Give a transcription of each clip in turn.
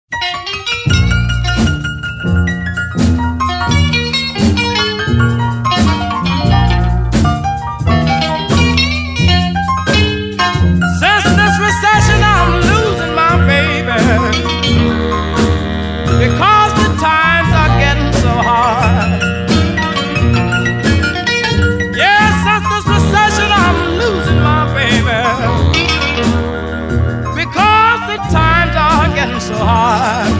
Since this recession, I'm losing my baby because the times are getting so hard. Yes, since this recession, I'm losing my baby because the times are getting so hard.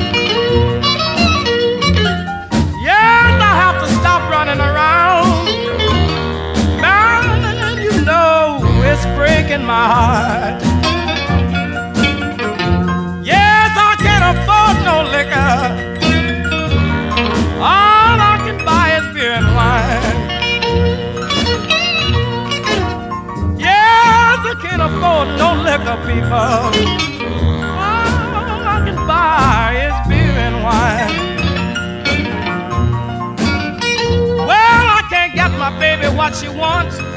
Yes, I have to stop running around. Man, you know it's breaking my heart. Yes, I can't afford no liquor. All I can buy is beer and wine. Yes, I can't afford no liquor, people. All I can buy is beer and wine. Well, I can't get my baby what she wants.